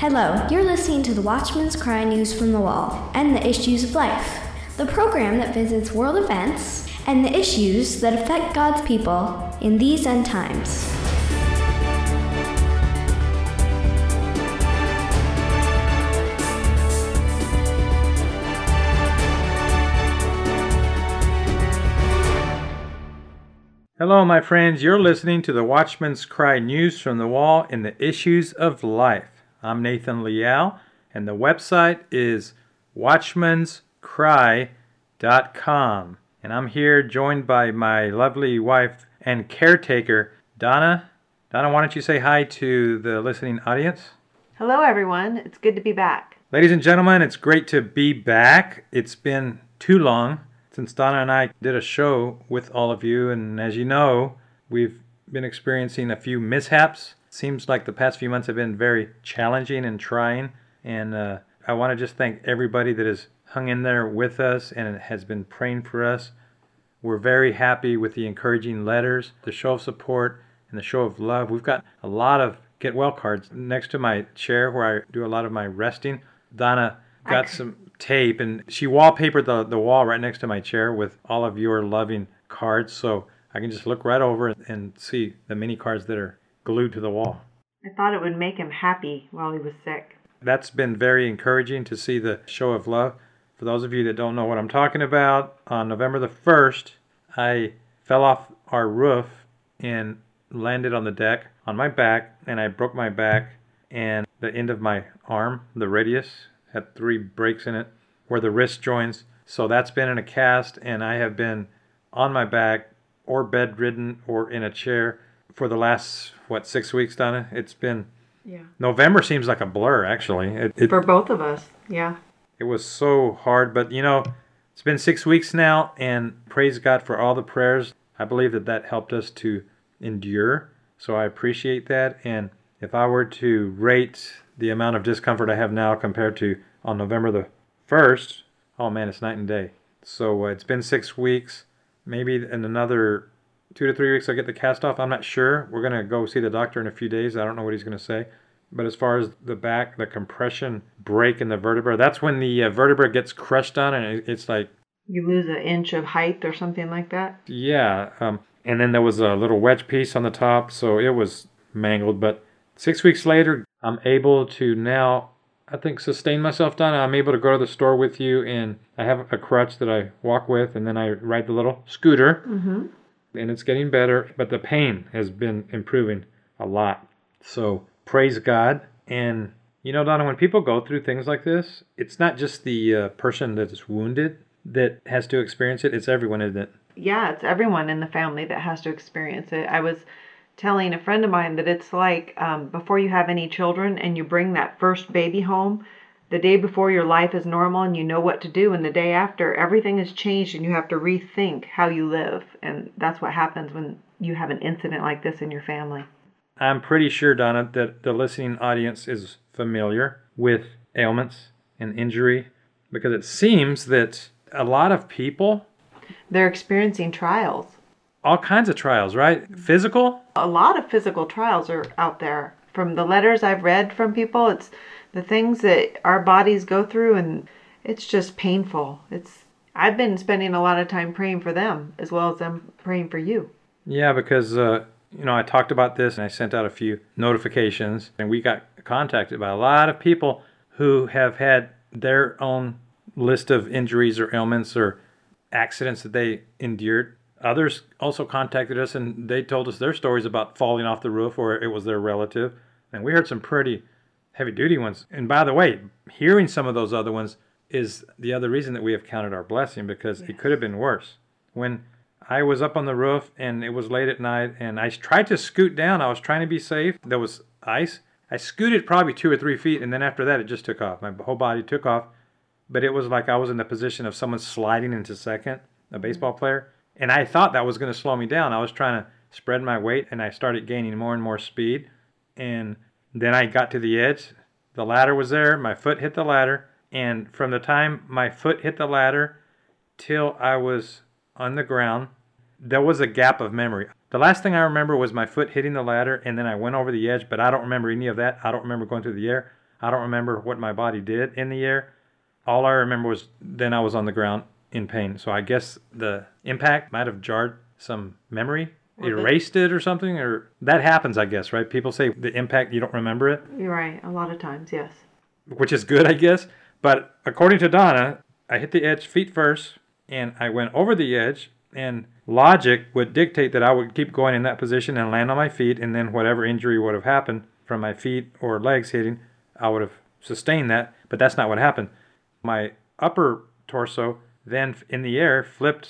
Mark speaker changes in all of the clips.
Speaker 1: Hello, you're listening to the Watchman's Cry News from the Wall and the Issues of Life, the program that visits world events and the issues that affect God's people in these end times.
Speaker 2: Hello, my friends. You're listening to the Watchman's Cry News from the Wall in the Issues of Life. I'm Nathan Leal, and the website is watchmanscry.com. And I'm here joined by my lovely wife and caretaker, Donna. Donna, why don't you say hi to the listening audience?
Speaker 3: Hello, everyone. It's good to be back.
Speaker 2: Ladies and gentlemen, it's great to be back. It's been too long since Donna and I did a show with all of you, and as you know, we've been experiencing a few mishaps. Seems like the past few months have been very challenging and trying, and I want to just thank everybody that has hung in there with us and has been praying for us. We're very happy with the encouraging letters, the show of support, and the show of love. We've got a lot of get well cards next to my chair where I do a lot of my resting. Donna got some tape, and she wallpapered the wall right next to my chair with all of your loving cards, so I can just look right over and see the many cards that are glued to the wall.
Speaker 3: I thought it would make him happy while he was sick.
Speaker 2: That's been very encouraging to see the show of love. For those of you that don't know what I'm talking about, on November the 1st, I fell off our roof and landed on the deck on my back, and I broke my back, and the end of my arm, the radius, had 3 breaks in it where the wrist joins. So that's been in a cast, and I have been on my back or bedridden or in a chair for the last, 6 weeks, Donna? It's been...
Speaker 3: Yeah.
Speaker 2: November seems like a blur, actually.
Speaker 3: For both of us, yeah.
Speaker 2: It was so hard, but it's been 6 weeks now, and praise God for all the prayers. I believe that helped us to endure, so I appreciate that. And if I were to rate the amount of discomfort I have now compared to on November the 1st, oh man, it's night and day. So it's been 6 weeks. Maybe in another 2 to 3 weeks I'll get the cast off. I'm not sure. We're going to go see the doctor in a few days. I don't know what he's going to say. But as far as the back, the compression break in the vertebra, that's when the vertebra gets crushed on, and it's like...
Speaker 3: You lose an inch of height or something like that?
Speaker 2: Yeah. And then there was a little wedge piece on the top, so it was mangled. But 6 weeks later, I'm able to now, I think, sustain myself, Donna. I'm able to go to the store with you, and I have a crutch that I walk with, and then I ride the little scooter.
Speaker 3: Mm-hmm.
Speaker 2: And it's getting better, but the pain has been improving a lot. So praise God. And Donna, when people go through things like this, it's not just the person that is wounded that has to experience it. It's everyone, isn't it?
Speaker 3: Yeah, it's everyone in the family that has to experience it. I was telling a friend of mine that it's like before you have any children and you bring that first baby home, the day before your life is normal and you know what to do, and the day after everything has changed and you have to rethink how you live. And that's what happens when you have an incident like this in your family.
Speaker 2: I'm pretty sure, Donna, that the listening audience is familiar with ailments and injury, because it seems that a lot of people...
Speaker 3: They're experiencing trials.
Speaker 2: All kinds of trials, right? Physical?
Speaker 3: A lot of physical trials are out there. From the letters I've read from people, it's the things that our bodies go through, and it's just painful. I've been spending a lot of time praying for them as well as them praying for you.
Speaker 2: Yeah, because I talked about this and I sent out a few notifications, and we got contacted by a lot of people who have had their own list of injuries or ailments or accidents that they endured. Others also contacted us, and they told us their stories about falling off the roof, or it was their relative. And we heard some pretty heavy-duty ones. And by the way, hearing some of those other ones is the other reason that we have counted our blessing, because It could have been worse. When I was up on the roof, and it was late at night, and I tried to scoot down. I was trying to be safe. There was ice. I scooted probably 2 or 3 feet, and then after that, it just took off. My whole body took off. But it was like I was in the position of someone sliding into second, a baseball player. And I thought that was going to slow me down. I was trying to spread my weight, and I started gaining more and more speed. And then I got to the edge. The ladder was there. My foot hit the ladder. And from the time my foot hit the ladder till I was on the ground, there was a gap of memory. The last thing I remember was my foot hitting the ladder, and then I went over the edge, but I don't remember any of that. I don't remember going through the air. I don't remember what my body did in the air. All I remember was then I was on the ground in pain. So I guess the impact might have jarred some memory, erased it or something, or that happens, I guess, right? People say the impact, you don't remember it.
Speaker 3: You're right. A lot of times, yes.
Speaker 2: Which is good, I guess. But according to Donna, I hit the edge feet first, and I went over the edge, and logic would dictate that I would keep going in that position and land on my feet, and then whatever injury would have happened from my feet or legs hitting, I would have sustained that. But that's not what happened. My upper torso then in the air flipped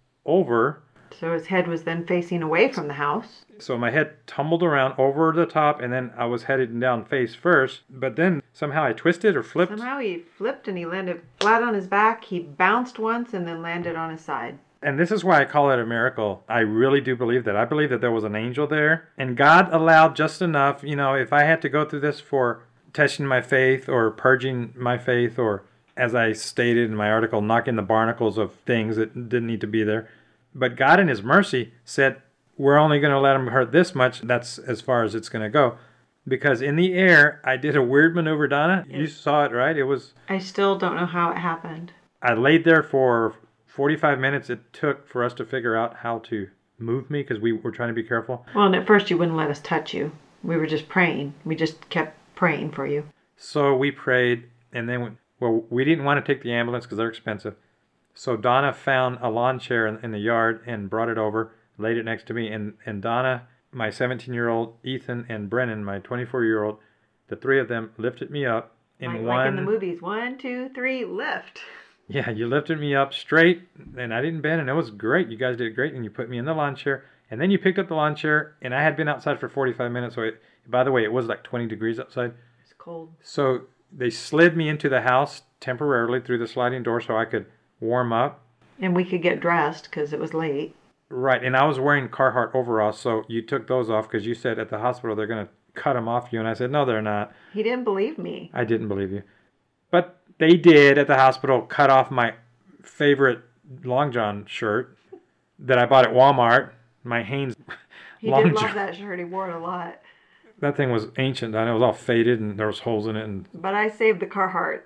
Speaker 2: over.
Speaker 3: So his head was then facing away from the house.
Speaker 2: So my head tumbled around over the top, and then I was headed down face first. But then somehow I twisted or flipped.
Speaker 3: Somehow he flipped and he landed flat on his back. He bounced once and then landed on his side.
Speaker 2: And this is why I call it a miracle. I really do believe that. I believe that there was an angel there. And God allowed just enough. You know, if I had to go through this for testing my faith or purging my faith, or as I stated in my article, knocking the barnacles of things that didn't need to be there. But God in his mercy said, we're only going to let him hurt this much. That's as far as it's going to go. Because in the air, I did a weird maneuver, Donna. You saw it, right? It was...
Speaker 3: I still don't know how it happened.
Speaker 2: I laid there for 45 minutes it took for us to figure out how to move me because we were trying to be careful.
Speaker 3: Well, and at first you wouldn't let us touch you. We were just praying. We just kept praying for you.
Speaker 2: So we prayed, and then, we didn't want to take the ambulance because they're expensive. So Donna found a lawn chair in the yard and brought it over, laid it next to me, and Donna, my 17-year-old, Ethan, and Brennan, my 24-year-old, the three of them lifted me up
Speaker 3: like in the movies. 1, 2, 3, lift.
Speaker 2: Yeah, you lifted me up straight, and I didn't bend, and it was great. You guys did great, and you put me in the lawn chair, and then you picked up the lawn chair, and I had been outside for 45 minutes, so by the way, it was like 20 degrees outside.
Speaker 3: It's cold.
Speaker 2: So they slid me into the house temporarily through the sliding door so I could warm up.
Speaker 3: And we could get dressed because it was late.
Speaker 2: Right, and I was wearing Carhartt overalls, so you took those off because you said at the hospital they're going to cut them off you, and I said, no, they're not.
Speaker 3: He didn't believe me.
Speaker 2: I didn't believe you. But they did at the hospital cut off my favorite Long John shirt that I bought at Walmart, my Hanes
Speaker 3: Long John. He did love that shirt. He wore it a lot.
Speaker 2: That thing was ancient. I know it was all faded and there was holes in it.
Speaker 3: But I saved the Carhartts.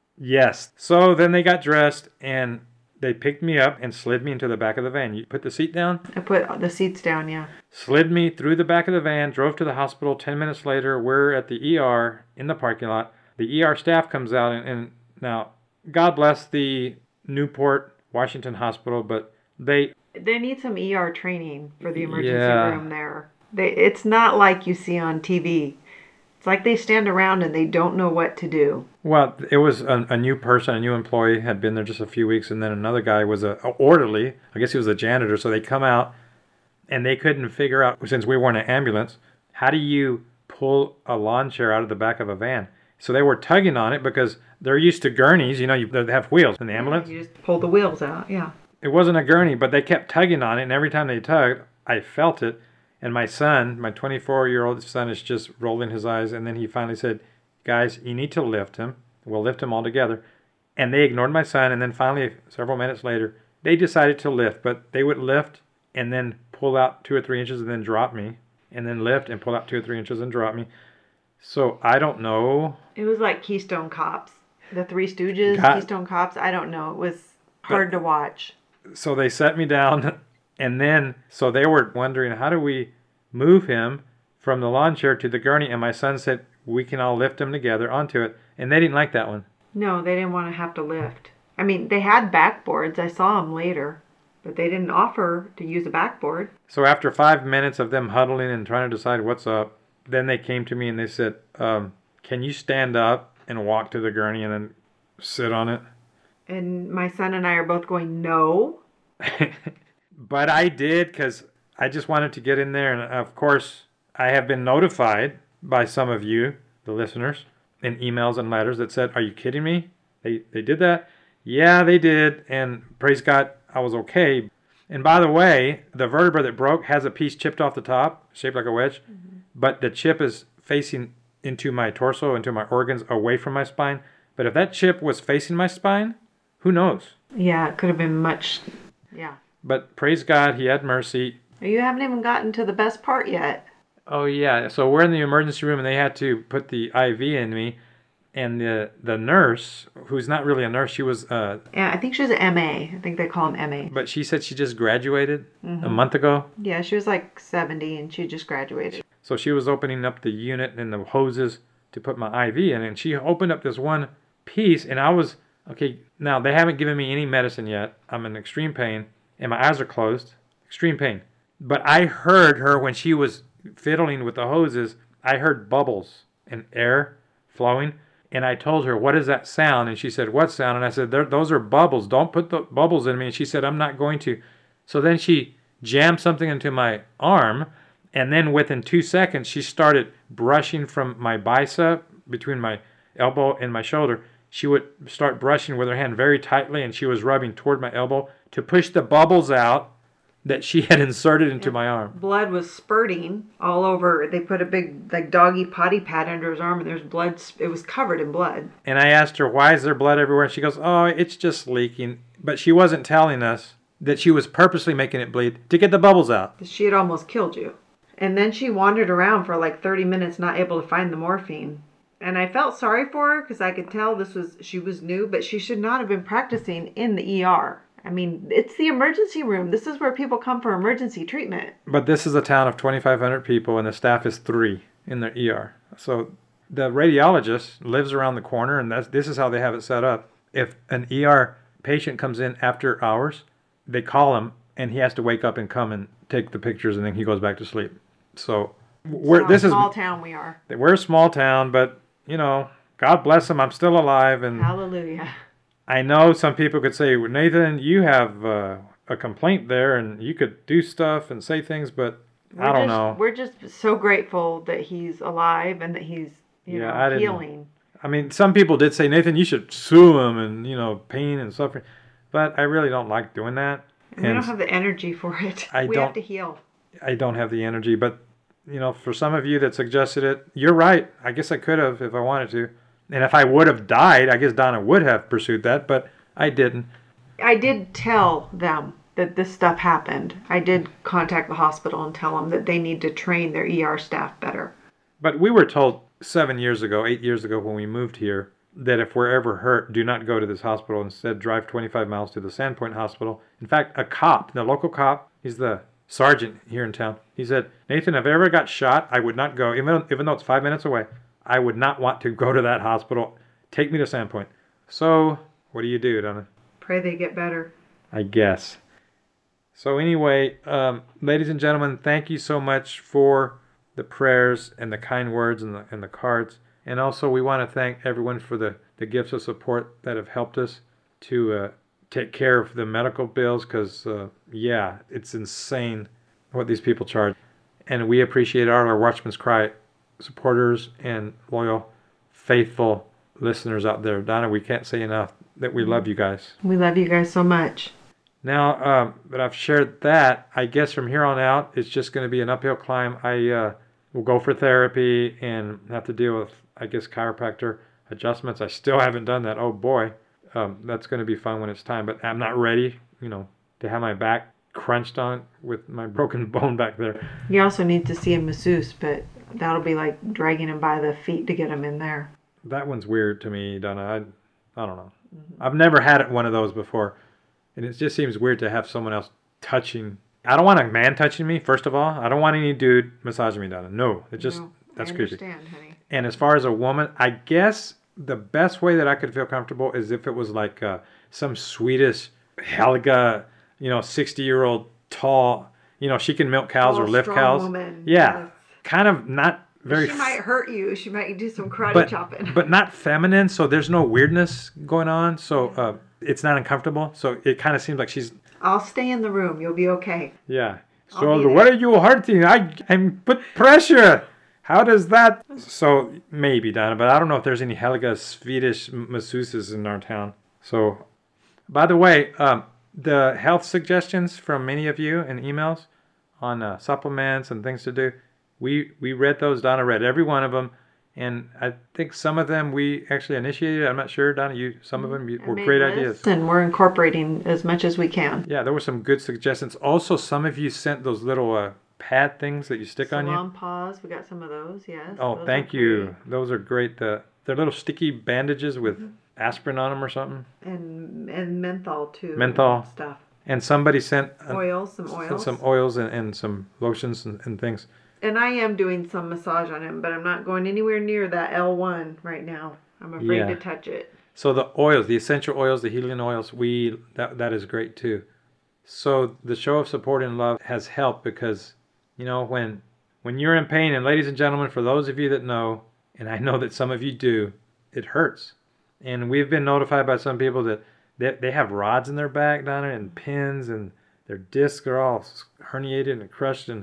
Speaker 2: Yes. So then they got dressed and they picked me up and slid me into the back of the van. You put the seat down?
Speaker 3: I put the seats down, yeah.
Speaker 2: Slid me through the back of the van, drove to the hospital. 10 minutes later, we're at the ER in the parking lot. The ER staff comes out and now, God bless the Newport, Washington hospital, but they
Speaker 3: need some ER training for the emergency room there. It's not like you see on TV. It's like they stand around and they don't know what to do.
Speaker 2: Well, it was a new person, a new employee, had been there just a few weeks, and then another guy was a orderly. I guess he was a janitor, so they come out, and they couldn't figure out, since we weren't an ambulance, how do you pull a lawn chair out of the back of a van? So they were tugging on it because they're used to gurneys. You know, they have wheels in the ambulance.
Speaker 3: You just pull the wheels out, yeah.
Speaker 2: It wasn't a gurney, but they kept tugging on it, and every time they tugged, I felt it. And my son, my 24-year-old son, is just rolling his eyes. And then he finally said, guys, you need to lift him. We'll lift him all together. And they ignored my son. And then finally, several minutes later, they decided to lift. But they would lift and then pull out 2 or 3 inches and then drop me. And then lift and pull out 2 or 3 inches and drop me. So I don't know.
Speaker 3: It was like Keystone Cops. The Three Stooges, Keystone Cops. I don't know. It was hard to watch.
Speaker 2: So they set me down. And then, so they were wondering, how do we move him from the lawn chair to the gurney? And my son said, we can all lift him together onto it. And they didn't like that one.
Speaker 3: No, they didn't want to have to lift. I mean, they had backboards. I saw them later. But they didn't offer to use a backboard.
Speaker 2: So after 5 minutes of them huddling and trying to decide what's up, then they came to me and they said, can you stand up and walk to the gurney and then sit on it?
Speaker 3: And my son and I are both going, no.
Speaker 2: But I did because I just wanted to get in there. And of course, I have been notified by some of you, the listeners, in emails and letters that said, are you kidding me? They did that? Yeah, they did. And praise God, I was okay. And by the way, the vertebra that broke has a piece chipped off the top, shaped like a wedge. Mm-hmm. But the chip is facing into my torso, into my organs, away from my spine. But if that chip was facing my spine, who knows?
Speaker 3: Yeah, it could have been much, yeah.
Speaker 2: But praise God, he had mercy.
Speaker 3: You haven't even gotten to the best part yet.
Speaker 2: Oh, yeah. So we're in the emergency room, and they had to put the IV in me. And the nurse, who's not really a nurse, she was...
Speaker 3: Yeah, I think she was an MA. I think they call them MA.
Speaker 2: But she said she just graduated a month ago.
Speaker 3: Yeah, she was like 70 and she just graduated.
Speaker 2: So she was opening up the unit and the hoses to put my IV in. And she opened up this one piece and I was... Okay, now they haven't given me any medicine yet. I'm in extreme pain and my eyes are closed. Extreme pain. But I heard her when she was fiddling with the hoses, I heard bubbles and air flowing. And I told her, what is that sound? And she said, what sound? And I said, those are bubbles. Don't put the bubbles in me. And she said, I'm not going to. So then she jammed something into my arm. And then within 2 seconds, she started brushing from my bicep between my elbow and my shoulder. She would start brushing with her hand very tightly. And she was rubbing toward my elbow to push the bubbles out that she had inserted into my arm.
Speaker 3: Blood was spurting all over. They put a big like doggy potty pad under his arm and there's blood. It was covered in blood.
Speaker 2: And I asked her, why is there blood everywhere? And she goes, oh, it's just leaking. But she wasn't telling us that she was purposely making it bleed to get the bubbles out.
Speaker 3: She had almost killed you. And then she wandered around for like 30 minutes not able to find the morphine. And I felt sorry for her because I could tell she was new, but she should not have been practicing in the ER. I mean, it's the emergency room. This is where people come for emergency treatment.
Speaker 2: But this is a town of 2,500 people, and the staff is 3 in their ER. So the radiologist lives around the corner, and this is how they have it set up. If an ER patient comes in after hours, they call him, and he has to wake up and come and take the pictures, and then he goes back to sleep. So
Speaker 3: this is small town we are.
Speaker 2: We're a small town, but, you know, God bless them. I'm still alive. And
Speaker 3: hallelujah.
Speaker 2: I know some people could say, Nathan, you have a complaint there and you could do stuff and say things, but I don't know.
Speaker 3: We're just so grateful that he's alive and that he's, healing.
Speaker 2: I mean, some people did say, Nathan, you should sue him and, pain and suffering. But I really don't like doing that.
Speaker 3: And we don't have the energy for it. We have to heal.
Speaker 2: I don't have the energy. But, for some of you that suggested it, you're right. I guess I could have if I wanted to. And if I would have died, I guess Donna would have pursued that, but I didn't.
Speaker 3: I did tell them that this stuff happened. I did contact the hospital and tell them that they need to train their ER staff better.
Speaker 2: But we were told 8 years ago when we moved here, that if we're ever hurt, do not go to this hospital. Instead, drive 25 miles to the Sandpoint Hospital. In fact, a cop, the local cop, he's the sergeant here in town. He said, Nathan, if I ever got shot, I would not go, even though it's 5 minutes away. I would not want to go to that hospital. Take me to Sandpoint. So, what do you do, Donna?
Speaker 3: Pray they get better.
Speaker 2: I guess. So anyway, ladies and gentlemen, thank you so much for the prayers and the kind words and the cards. And also we want to thank everyone for the gifts of support that have helped us to take care of the medical bills because, it's insane what these people charge. And we appreciate all our Watchman's Cry supporters and loyal, faithful listeners out there. Donna, we can't say enough that we love you guys.
Speaker 3: We love you guys so much.
Speaker 2: Now, but I've shared that. I guess from here on out, it's just going to be an uphill climb. I will go for therapy and have to deal with, I guess, chiropractor adjustments. I still haven't done that. Oh, boy. That's going to be fun when it's time. But I'm not ready, to have my back crunched on with my broken bone back there.
Speaker 3: You also need to see a masseuse, but that'll be like dragging him by the feet to get him in there.
Speaker 2: That one's weird to me, Donna. I don't know. Mm-hmm. I've never had one of those before. And it just seems weird to have someone else touching. I don't want a man touching me, first of all. I don't want any dude massaging me, Donna. No, that's creepy.
Speaker 3: Understand, honey. And
Speaker 2: as far as a woman, I guess the best way that I could feel comfortable is if it was like some Swedish Helga, 60-year-old tall, she can milk cows or lift cows.
Speaker 3: Woman.
Speaker 2: Yeah.
Speaker 3: Yes.
Speaker 2: Kind of not very...
Speaker 3: She might hurt you. She might do some karate chopping.
Speaker 2: But not feminine, so there's no weirdness going on. So it's not uncomfortable. So it kind of seems like she's...
Speaker 3: I'll stay in the room. You'll be okay.
Speaker 2: Yeah. So what are you hurting? I'm put pressure. How does that... So maybe, Donna, but I don't know if there's any Helga Swedish masseuses in our town. So, by the way, the health suggestions from many of you in emails on supplements and things to do, we read those. Donna read every one of them. And I think some of them we actually initiated. I'm not sure, Donna, some of them were great ideas.
Speaker 3: And we're incorporating as much as we can.
Speaker 2: Yeah, there were some good suggestions. Also, some of you sent those little pad things that you stick on you.
Speaker 3: Salon paws, we got some of those, yes.
Speaker 2: Oh, thank you. Those are great. The They're little sticky bandages with aspirin on them or something.
Speaker 3: And menthol too.
Speaker 2: Menthol.
Speaker 3: Stuff.
Speaker 2: And somebody sent
Speaker 3: Some oils.
Speaker 2: some oils and some lotions and things.
Speaker 3: And I am doing some massage on him, but I'm not going anywhere near that L1 right now. I'm afraid to touch it.
Speaker 2: So the oils, the essential oils, the healing oils, that is great too. So the show of support and love has helped because, when you're in pain, and ladies and gentlemen, for those of you that know, and I know that some of you do, it hurts. And we've been notified by some people that they have rods in their back, Donna, and pins, and their discs are all herniated and crushed. And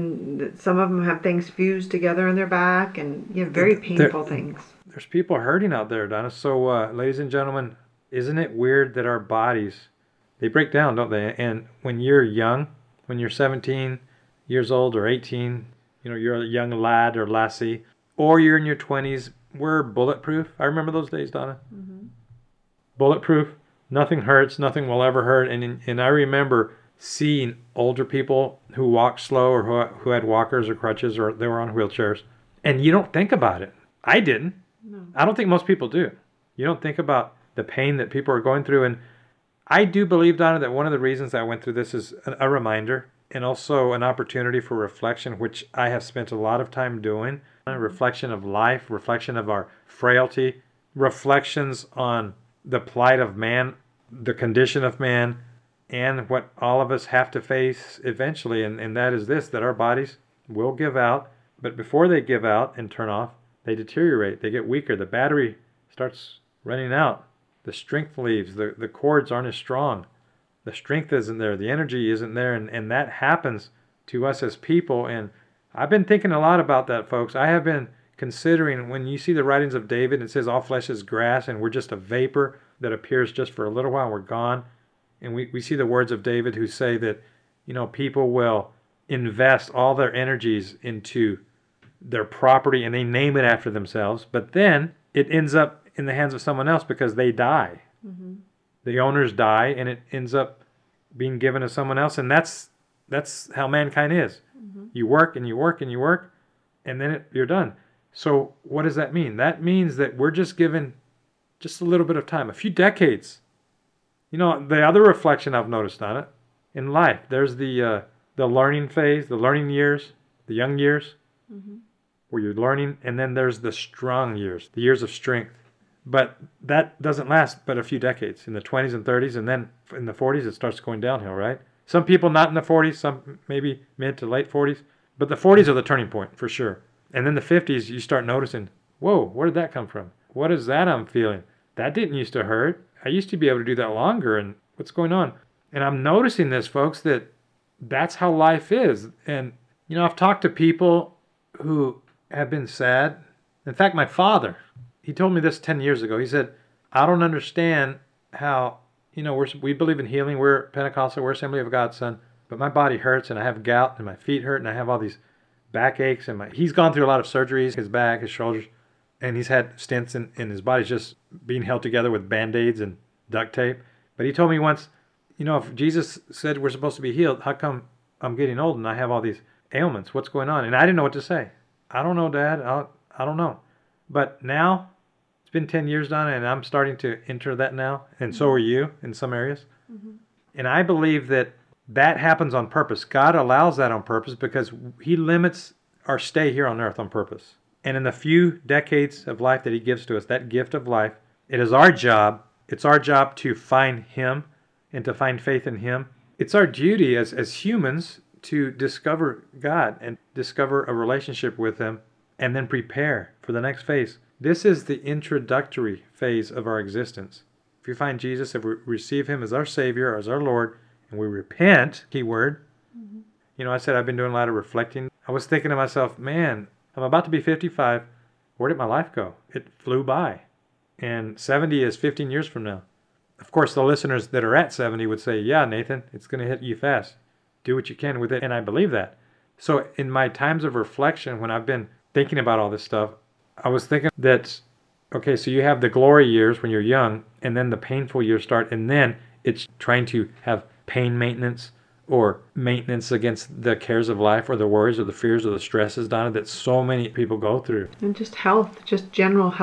Speaker 3: some of them have things fused together in their back, and very painful things.
Speaker 2: There's people hurting out there, Donna. So, ladies and gentlemen, isn't it weird that our bodies, they break down, don't they? And when you're young, when you're 17 years old or 18, you're a young lad or lassie, or you're in your 20s, we're bulletproof. I remember those days, Donna. Mm-hmm. Bulletproof. Nothing hurts. Nothing will ever hurt. And I remember seeing older people who walked slow or who had walkers or crutches or they were on wheelchairs. And you don't think about it. I didn't. No. I don't think most people do. You don't think about the pain that people are going through. And I do believe, Donna, that one of the reasons I went through this is a reminder and also an opportunity for reflection, which I have spent a lot of time doing. A reflection of life, reflection of our frailty, reflections on the plight of man, the condition of man, and what all of us have to face eventually. And that is this, that our bodies will give out. But before they give out and turn off, they deteriorate. They get weaker. The battery starts running out. The strength leaves. The cords aren't as strong. The strength isn't there. The energy isn't there. And that happens to us as people. And I've been thinking a lot about that, folks. I have been considering when you see the writings of David, it says all flesh is grass and we're just a vapor that appears just for a little while and we're gone. And we see the words of David who say that, people will invest all their energies into their property and they name it after themselves, but then it ends up in the hands of someone else because they die. Mm-hmm. The owners die and it ends up being given to someone else, and that's how mankind is. Mm-hmm. You work and you work and you work, and then you're done. So what does that mean? That means that we're just given just a little bit of time, a few decades. The other reflection I've noticed on it in life, there's the learning phase, the learning years, the young years. Mm-hmm. Where you're learning, and then there's the strong years, the years of strength. But that doesn't last but a few decades, in the 20s and 30s, and then in the 40s it starts going downhill, right? Some people not in the 40s, some maybe mid to late 40s, but the 40s are the turning point for sure. And then the 50s, you start noticing, whoa, where did that come from? What is that I'm feeling? That didn't used to hurt. I used to be able to do that longer, and what's going on? And I'm noticing this, folks, that's how life is. And, I've talked to people who have been sad. In fact, my father, he told me this 10 years ago. He said, I don't understand how, we believe in healing. We're Pentecostal. We're Assembly of God, son. But my body hurts and I have gout and my feet hurt and I have all these backaches. He's gone through a lot of surgeries, his back, his shoulders, and he's had stents in his body just being held together with Band-Aids and duct tape. But he told me once, if Jesus said we're supposed to be healed, how come I'm getting old and I have all these ailments? What's going on? And I didn't know what to say. I don't know, Dad. I don't know. But now, it's been 10 years, Donna, and I'm starting to enter that now. And so are you in some areas. Mm-hmm. And I believe that happens on purpose. God allows that on purpose because He limits our stay here on earth on purpose. And in the few decades of life that He gives to us, that gift of life, it is our job. It's our job to find Him and to find faith in Him. It's our duty as humans to discover God and discover a relationship with Him and then prepare for the next phase. This is the introductory phase of our existence. If we find Jesus, if we receive Him as our Savior, as our Lord, and we repent, key word. Mm-hmm. I said I've been doing a lot of reflecting. I was thinking to myself, man, I'm about to be 55. Where did my life go? It flew by. And 70 is 15 years from now. Of course, the listeners that are at 70 would say, yeah, Nathan, it's going to hit you fast. Do what you can with it. And I believe that. So in my times of reflection, when I've been thinking about all this stuff, I was thinking that, okay, so you have the glory years when you're young, and then the painful years start, and then it's trying to have pain maintenance or maintenance against the cares of life or the worries or the fears or the stresses, Donna, that so many people go through.
Speaker 3: And just health, just general health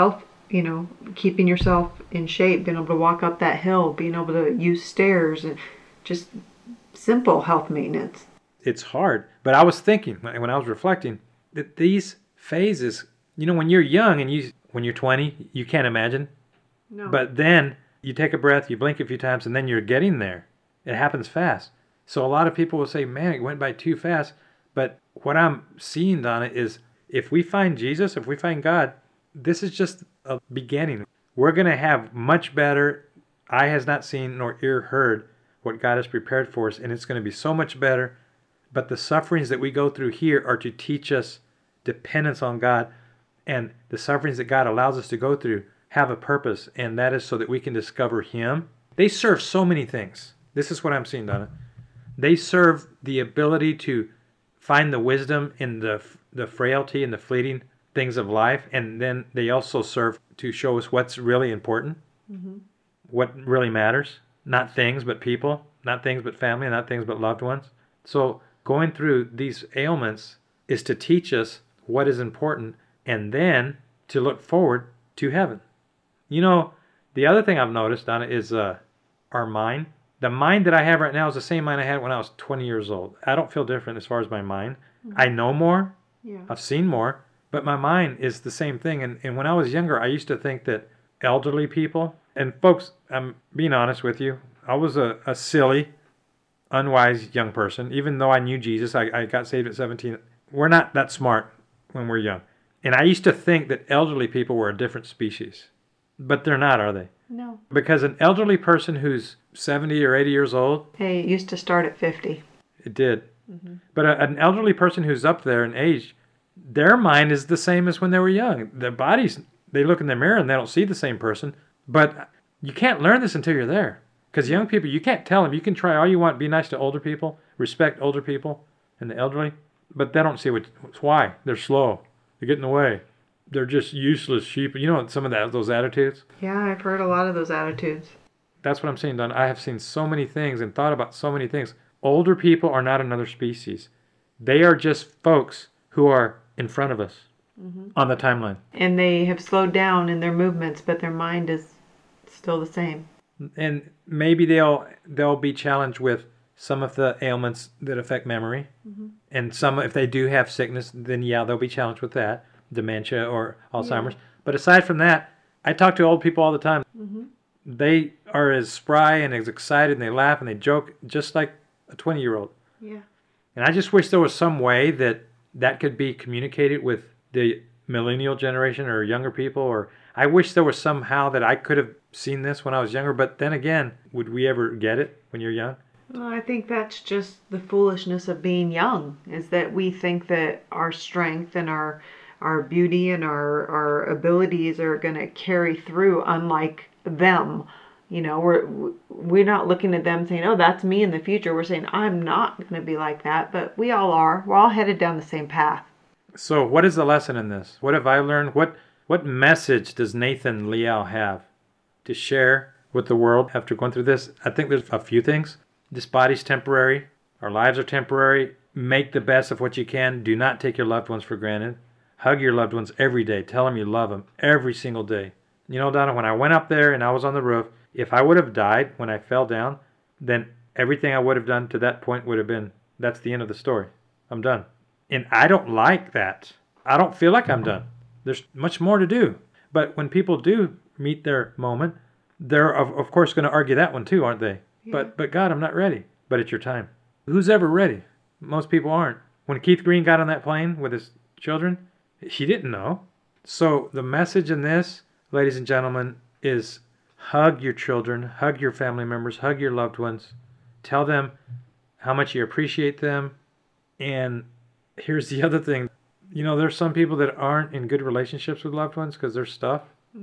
Speaker 3: keeping yourself in shape, being able to walk up that hill, being able to use stairs, and just simple health maintenance.
Speaker 2: It's hard. But I was thinking, when I was reflecting, that these phases, when you're young and when you're 20, you can't imagine.
Speaker 3: No.
Speaker 2: But then you take a breath, you blink a few times, and then you're getting there. It happens fast. So a lot of people will say, man, it went by too fast. But what I'm seeing, Donna, is if we find Jesus, if we find God, this is just a beginning. We're going to have much better, eye has not seen nor ear heard what God has prepared for us, and it's going to be so much better. But the sufferings that we go through here are to teach us dependence on God, and the sufferings that God allows us to go through have a purpose, and that is so that we can discover Him. They serve so many things. This is what I'm seeing, Donna. They serve the ability to find the wisdom in the frailty and the fleeting things of life, and then they also serve to show us what's really important, what really matters. Not things, but people. Not things, but family. Not things, but loved ones. So going through these ailments is to teach us what is important, and then to look forward to heaven. The other thing I've noticed, Donna, is our mind. The mind that I have right now is the same mind I had when I was 20 years old. I don't feel different as far as my mind. I know more.
Speaker 3: Yeah.
Speaker 2: I've seen more. But my mind is the same thing. And when I was younger, I used to think that elderly people, and folks, I'm being honest with you, I was a silly, unwise young person. Even though I knew Jesus, I got saved at 17. We're not that smart when we're young. And I used to think that elderly people were a different species. But they're not, are they?
Speaker 3: No.
Speaker 2: Because an elderly person who's 70 or 80 years old...
Speaker 3: Hey, it used to start at 50.
Speaker 2: It did. But an elderly person who's up there in age, their mind is the same as when they were young. Their bodies, they look in the mirror and they don't see the same person. But you can't learn this until you're there. Because young people, you can't tell them. You can try all you want, be nice to older people, respect older people and the elderly, but they don't see why. They're slow. They get in the way. They're just useless sheep. Some of those attitudes?
Speaker 3: Yeah, I've heard a lot of those attitudes.
Speaker 2: That's what I'm saying, Don. I have seen so many things and thought about so many things. Older people are not another species. They are just folks who are in front of us on the timeline.
Speaker 3: And they have slowed down in their movements, but their mind is still the same.
Speaker 2: And maybe they'll be challenged with some of the ailments that affect memory. And some, if they do have sickness, then they'll be challenged with that. Dementia or Alzheimer's. Yeah. But aside from that, I talk to old people all the time. They are as spry and as excited, and they laugh and they joke just like a 20-year-old.
Speaker 3: Yeah.
Speaker 2: And I just wish there was some way that could be communicated with the millennial generation or younger people. Or I wish there was somehow that I could have seen this when I was younger. But then again, would we ever get it when you're young?
Speaker 3: Well, I think that's just the foolishness of being young, is that we think that our strength and our beauty and our abilities are going to carry through, unlike them. We're not looking at them saying, oh, that's me in the future. We're saying, I'm not going to be like that, but we all are. We're all headed down the same path.
Speaker 2: So what is the lesson in this? What have I learned? What message does Nathan Leal have to share with the world after going through this? I think there's a few things. This body's temporary. Our lives are temporary. Make the best of what you can. Do not take your loved ones for granted. Hug your loved ones every day. Tell them you love them every single day. Donna, when I went up there and I was on the roof, if I would have died when I fell down, then everything I would have done to that point would have been, that's the end of the story. I'm done. And I don't like that. I don't feel like I'm done. There's much more to do. But when people do meet their moment, they're of course going to argue that one too, aren't they? Yeah. But God, I'm not ready. But it's your time. Who's ever ready? Most people aren't. When Keith Green got on that plane with his children, he didn't know. So the message in this, ladies and gentlemen, is hug your children, hug your family members, hug your loved ones. Tell them how much you appreciate them. And here's the other thing. There's some people that aren't in good relationships with loved ones because there's stuff.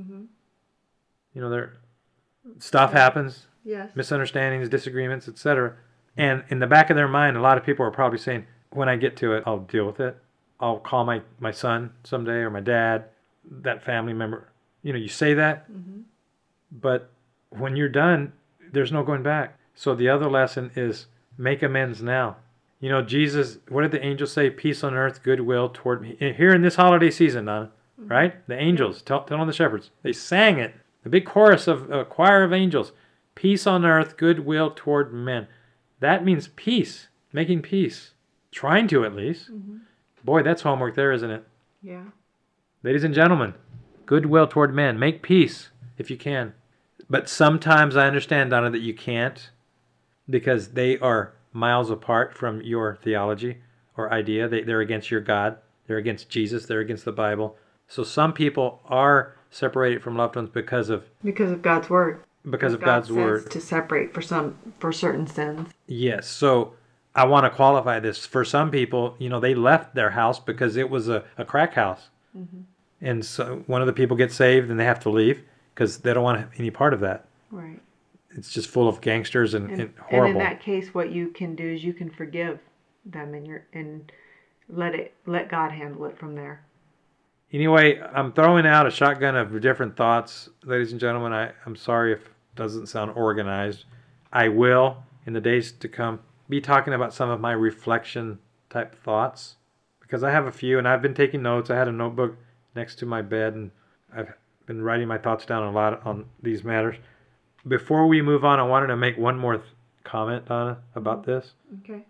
Speaker 2: Stuff happens.
Speaker 3: Yes.
Speaker 2: Misunderstandings, disagreements, etc. And in the back of their mind, a lot of people are probably saying, when I get to it, I'll deal with it. I'll call my son someday, or my dad, that family member. You say that, but when you're done, there's no going back. So the other lesson is make amends now. Jesus, what did the angels say? Peace on earth, goodwill toward me. Here in this holiday season, Donna, right? The angels telling the shepherds. They sang it. The big chorus of a choir of angels. Peace on earth, goodwill toward men. That means peace, making peace. Trying to, at least.
Speaker 3: Mm-hmm.
Speaker 2: Boy, that's homework there, isn't it?
Speaker 3: Yeah.
Speaker 2: Ladies and gentlemen, goodwill toward men. Make peace if you can. But sometimes I understand, Donna, that you can't because they are miles apart from your theology or idea. They're against your God. They're against Jesus. They're against the Bible. So some people are separated from loved ones because of
Speaker 3: God's word.
Speaker 2: Because of
Speaker 3: God
Speaker 2: God's word.
Speaker 3: says to separate for certain sins.
Speaker 2: Yes. So I want to qualify this. For some people, they left their house because it was a crack house. Mm-hmm. And so one of the people gets saved and they have to leave because they don't want any part of that.
Speaker 3: Right.
Speaker 2: It's just full of gangsters and horrible.
Speaker 3: And in that case, what you can do is you can forgive them and let God handle it from there.
Speaker 2: Anyway, I'm throwing out a shotgun of different thoughts, ladies and gentlemen. I'm sorry if it doesn't sound organized. I will, in the days to come, be talking about some of my reflection type thoughts because I have a few and I've been taking notes. I had a notebook next to my bed and I've been writing my thoughts down a lot on these matters. Before we move on, I wanted to make one more comment, Donna, about this.
Speaker 3: Okay.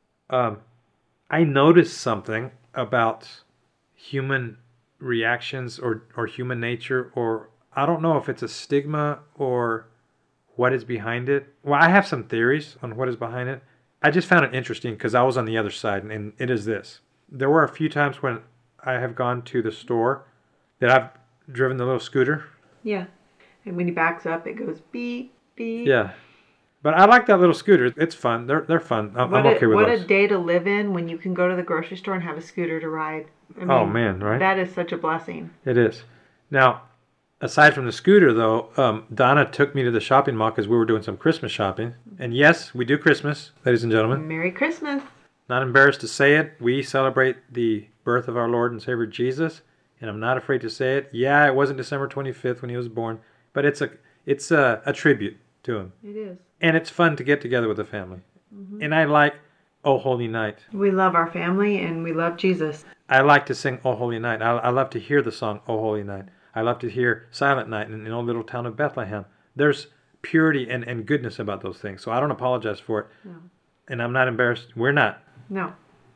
Speaker 2: I noticed something about human reactions or human nature, or I don't know if it's a stigma or what is behind it. Well, I have some theories on what is behind it. I just found it interesting because I was on the other side, and it is this. There were a few times when I have gone to the store that I've driven the little scooter.
Speaker 3: Yeah. And when he backs up, it goes beep, beep.
Speaker 2: Yeah. But I like that little scooter. It's fun. They're fun. I'm okay with those.
Speaker 3: What a day to live in when you can go to the grocery store and have a scooter to ride. I mean,
Speaker 2: oh, man, right?
Speaker 3: That is such a blessing.
Speaker 2: It is. Now, aside from the scooter, though, Donna took me to the shopping mall because we were doing some Christmas shopping. And yes, we do Christmas, ladies and gentlemen.
Speaker 3: Merry Christmas.
Speaker 2: Not embarrassed to say it. We celebrate the birth of our Lord and Savior Jesus. And I'm not afraid to say it. Yeah, it wasn't December 25th when he was born. But it's a tribute to him.
Speaker 3: It is.
Speaker 2: And it's fun to get together with the family. Mm-hmm. And I like Oh Holy Night.
Speaker 3: We love our family and we love Jesus.
Speaker 2: I like to sing Oh Holy Night. I love to hear the song Oh Holy Night. I love to hear Silent Night in the little town of Bethlehem. There's purity and goodness about those things. So I don't apologize for it.
Speaker 3: No.
Speaker 2: And I'm not embarrassed. We're not.
Speaker 3: No.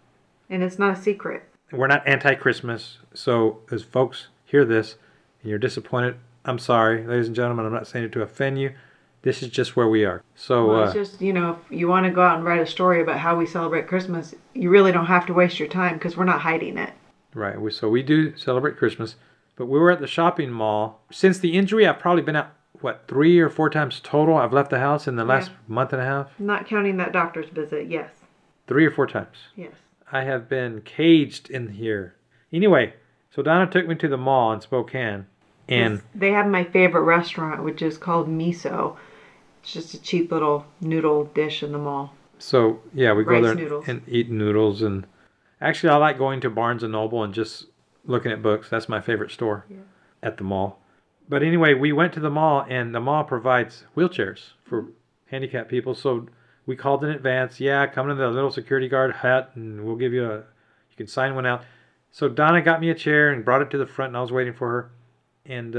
Speaker 3: And it's not a secret.
Speaker 2: We're not anti-Christmas. So as folks hear this and you're disappointed, I'm sorry, ladies and gentlemen. I'm not saying it to offend you. This is just where we are. So
Speaker 3: it's just, if you want to go out and write a story about how we celebrate Christmas, you really don't have to waste your time because we're not hiding it.
Speaker 2: Right. So we do celebrate Christmas. But we were at the shopping mall. Since the injury, I've probably been out, 3 or 4 times total? I've left the house in the last month and a half?
Speaker 3: Not counting that doctor's visit, yes.
Speaker 2: 3 or 4 times.
Speaker 3: Yes.
Speaker 2: I have been caged in here. Anyway, so Donna took me to the mall in Spokane. And
Speaker 3: they have my favorite restaurant, which is called Miso. It's just a cheap little noodle dish in the mall.
Speaker 2: So, yeah, we go there
Speaker 3: noodles.
Speaker 2: and eat noodles. And actually, I like going to Barnes & Noble and just looking at books. That's my favorite store at the mall. But anyway, we went to the mall, and the mall provides wheelchairs for handicapped people. So we called in advance. Yeah, come to the little security guard hut, and we'll give you you can sign one out. So Donna got me a chair and brought it to the front, and I was waiting for her. And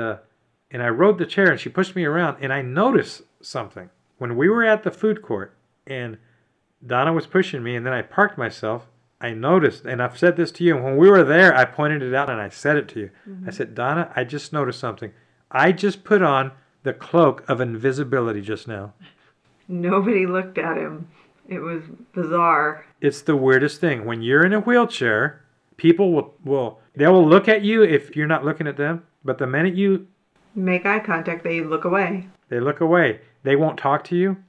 Speaker 2: I rode the chair, and she pushed me around, and I noticed something. When we were at the food court, and Donna was pushing me, and then I parked myself, I noticed, and I've said this to you, and when we were there, I pointed it out, and I said it to you. Mm-hmm. I said, Donna, I just noticed something. I just put on the cloak of invisibility just now.
Speaker 3: Nobody looked at him. It was bizarre.
Speaker 2: It's the weirdest thing. When you're in a wheelchair, people will look at you if you're not looking at them. But the minute you
Speaker 3: make eye contact, they look away.
Speaker 2: They look away. They won't talk to you.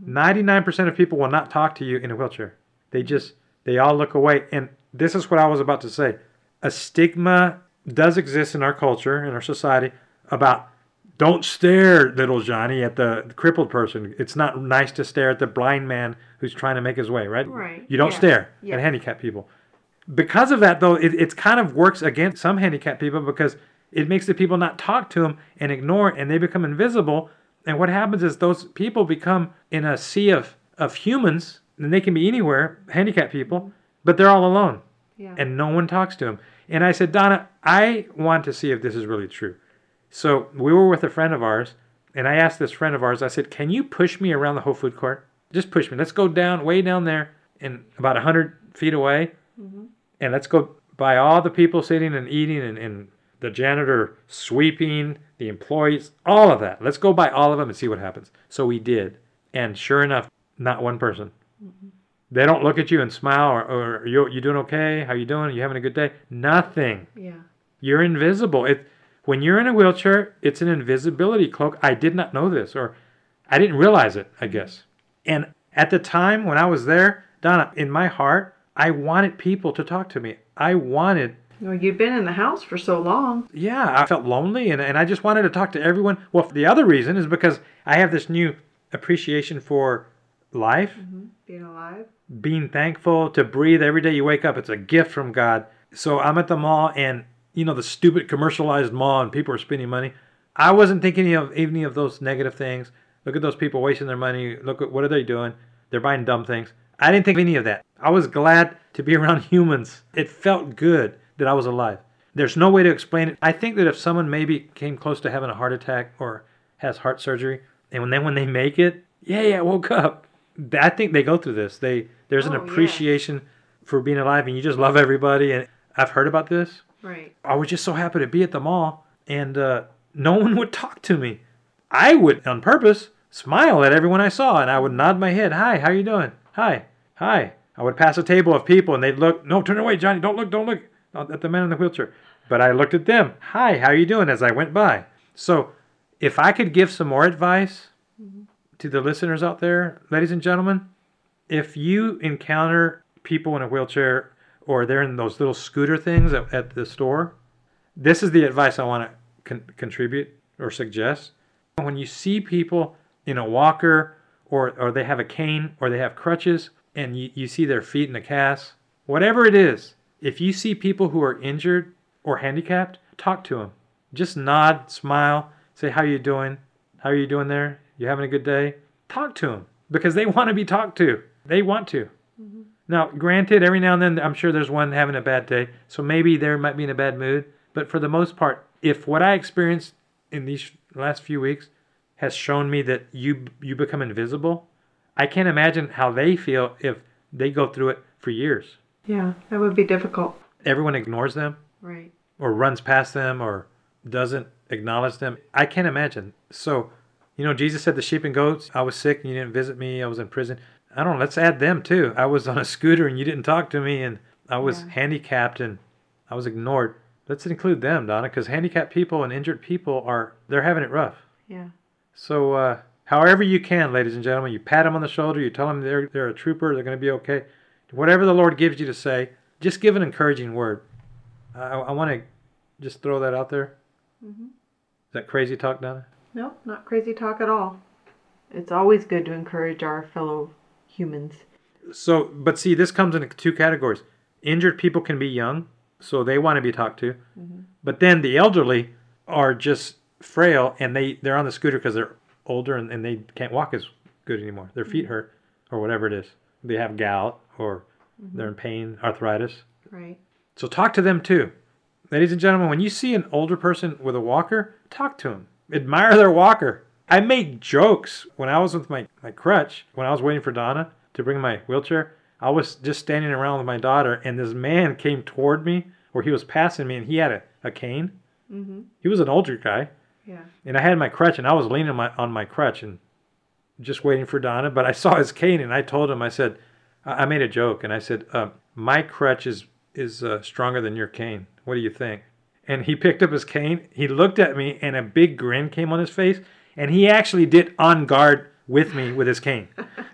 Speaker 2: 99% of people will not talk to you in a wheelchair. They all look away. And this is what I was about to say. A stigma does exist in our culture, in our society, about don't stare, little Johnny, at the crippled person. It's not nice to stare at the blind man who's trying to make his way, right?
Speaker 3: Right.
Speaker 2: You don't stare at handicapped people. Because of that, though, it kind of works against some handicapped people because it makes the people not talk to them and ignore it, and they become invisible. And what happens is those people become in a sea of humans, and they can be anywhere, handicapped people, but they're all alone.
Speaker 3: Yeah.
Speaker 2: And no one talks to him. And I said, Donna, I want to see if this is really true. So we were with a friend of ours, and I asked this friend of ours, I said, can you push me around the whole food court? Just push me. Let's go down, way down there, and about 100 feet away, and let's go by all the people sitting and eating, and the janitor sweeping, the employees, all of that. Let's go by all of them and see what happens. So we did. And sure enough, not one person. They don't look at you and smile, or you doing okay? How you doing? You having a good day? Nothing.
Speaker 3: Yeah.
Speaker 2: You're invisible. When you're in a wheelchair, it's an invisibility cloak. I did not know this, or I didn't realize it, I guess. And at the time when I was there, Donna, in my heart, I wanted people to talk to me. I wanted...
Speaker 3: Well, you've been in the house for so long.
Speaker 2: Yeah, I felt lonely, and I just wanted to talk to everyone. Well, the other reason is because I have this new appreciation for life.
Speaker 3: Being alive.
Speaker 2: Being thankful to breathe every day you wake up. It's a gift from God. So I'm at the mall, and the stupid commercialized mall, and people are spending money. I wasn't thinking of any of those negative things. Look at those people wasting their money. Look at what are they doing? They're buying dumb things. I didn't think of any of that. I was glad to be around humans. It felt good that I was alive. There's no way to explain it. I think that if someone maybe came close to having a heart attack or has heart surgery, and when they make it, I woke up. I think they go through this. There's an appreciation for being alive, and you just love everybody. And I've heard about this.
Speaker 3: Right.
Speaker 2: I was just so happy to be at the mall, and no one would talk to me. I would, on purpose, smile at everyone I saw, and I would nod my head. Hi, how you doing? Hi. I would pass a table of people, and they'd look. No, turn away, Johnny. Don't look at the man in the wheelchair. But I looked at them. Hi, how you doing? As I went by. So if I could give some more advice to the listeners out there, ladies and gentlemen, if you encounter people in a wheelchair or they're in those little scooter things at the store, this is the advice I want to contribute or suggest. When you see people in a walker or they have a cane or they have crutches and you see their feet in a cast, whatever it is, if you see people who are injured or handicapped, talk to them. Just nod, smile, say, how you doing? How are you doing there? You having a good day? Talk to them because they want to be talked to. They want to. Now, granted, every now and then, I'm sure there's one having a bad day, so maybe they might be in a bad mood. But for the most part, if what I experienced in these last few weeks has shown me that you become invisible, I can't imagine how they feel if they go through it for years.
Speaker 3: Yeah, that would be difficult.
Speaker 2: Everyone ignores them.
Speaker 3: Right.
Speaker 2: Or runs past them or doesn't acknowledge them. I can't imagine. So, Jesus said the sheep and goats, I was sick and you didn't visit me, I was in prison. I don't know, let's add them too. I was on a scooter and you didn't talk to me, and I was handicapped and I was ignored. Let's include them, Donna, because handicapped people and injured people they're having it rough.
Speaker 3: Yeah.
Speaker 2: So, however you can, ladies and gentlemen, you pat them on the shoulder, you tell them they're a trooper, they're going to be okay. Whatever the Lord gives you to say, just give an encouraging word. I want to just throw that out there. Is that crazy talk, Donna?
Speaker 3: No, not crazy talk at all. It's always good to encourage our fellow humans.
Speaker 2: So, but see, this comes in two categories. Injured people can be young, so they want to be talked to. But then the elderly are just frail, and they're on the scooter because they're older and they can't walk as good anymore. Their feet hurt, or whatever it is. They have gout, or they're in pain, arthritis.
Speaker 3: Right.
Speaker 2: So talk to them too. Ladies and gentlemen, when you see an older person with a walker, talk to them. Admire their walker. I made jokes when I was with my crutch, when I was waiting for Donna to bring my wheelchair. I was just standing around with my daughter, and this man came toward me, or he was passing me, and he had a cane. He was an older guy.
Speaker 3: Yeah.
Speaker 2: And I had my crutch, and I was leaning on my crutch and just waiting for Donna. But I saw his cane, and I told him, I said, I made a joke, and I said, my crutch is stronger than your cane. What do you think? And he picked up his cane. He looked at me, and a big grin came on his face. And he actually did on guard with me with his cane.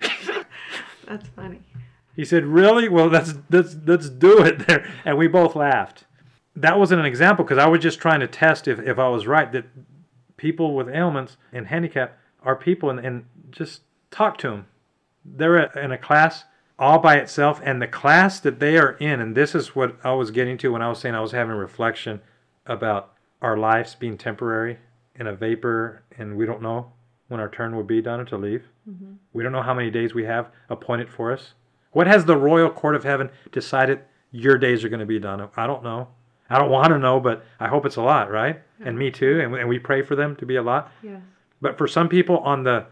Speaker 3: That's funny.
Speaker 2: He said, "Really? Well, let's do it there." And we both laughed. That wasn't an example because I was just trying to test if I was right, that people with ailments and handicap are people, and just talk to them. They're in a class all by itself, and the class that they are in, and this is what I was getting to when I was saying I was having a reflection about our lives being temporary and a vapor, and we don't know when our turn will be, Donna, to leave. We don't know how many days we have appointed for us. What has the royal court of heaven decided your days are going to be, Donna? I don't know. I don't want to know, but I hope it's a lot, right?
Speaker 3: Yeah.
Speaker 2: And me too. And we pray for them to be a lot.
Speaker 3: Yes.
Speaker 2: But for some people on the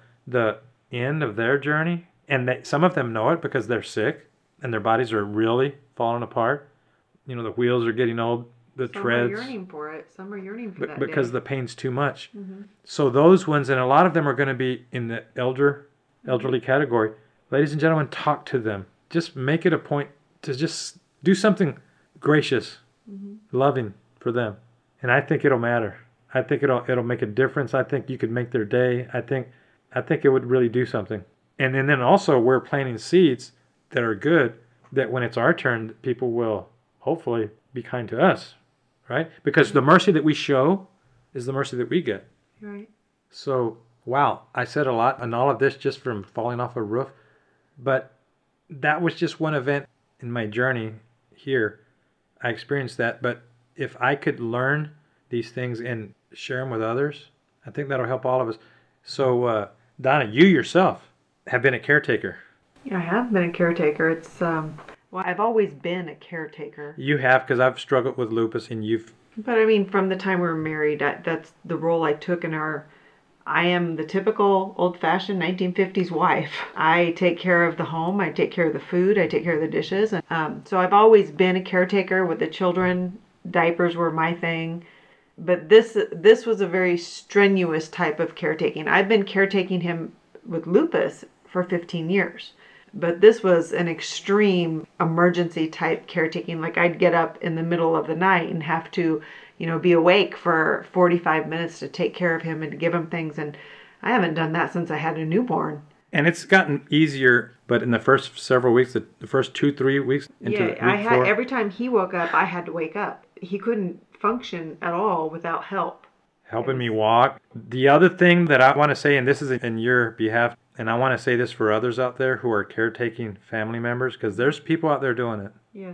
Speaker 2: end of their journey, and some of them know it because they're sick and their bodies are really falling apart. You know, the wheels are getting old, the treads.
Speaker 3: Some are yearning for it. Some are yearning for that
Speaker 2: because
Speaker 3: day.
Speaker 2: the pain's too much.
Speaker 3: Mm-hmm.
Speaker 2: So those ones, and a lot of them are going to be in the elderly category. Ladies and gentlemen, talk to them. Just make it a point to just do something gracious, loving for them. And I think it'll matter. I think it'll make a difference. I think you could make their day. I think it would really do something. And then also we're planting seeds that are good, that when it's our turn, people will hopefully be kind to us, right? Because the mercy that we show is the mercy that we get.
Speaker 3: Right.
Speaker 2: So, wow, I said a lot on all of this just from falling off a roof, but that was just one event in my journey here. I experienced that, but if I could learn these things and share them with others, I think that'll help all of us. So, Donna, you yourself have been a caretaker.
Speaker 3: Yeah, I have been a caretaker. It's well, I've always been a caretaker.
Speaker 2: You have, because I've struggled with lupus, and you've.
Speaker 3: But I mean, from the time we were married, that's the role I took in our. I am the typical old-fashioned 1950s wife. I take care of the home. I take care of the food. I take care of the dishes. And so I've always been a caretaker with the children. Diapers were my thing. But this was a very strenuous type of caretaking. I've been caretaking him with lupus for 15 years. But this was an extreme emergency type caretaking. Like I'd get up in the middle of the night and have to, be awake for 45 minutes to take care of him and to give him things. And I haven't done that since I had a newborn.
Speaker 2: And it's gotten easier, but in the first several weeks, the first 2-3 weeks into week 4.
Speaker 3: Every time he woke up, I had to wake up. He couldn't function at all without help.
Speaker 2: Helping me walk. The other thing that I want to say, and this is in your behalf, and I want to say this for others out there who are caretaking family members, because there's people out there doing it.
Speaker 3: Yes.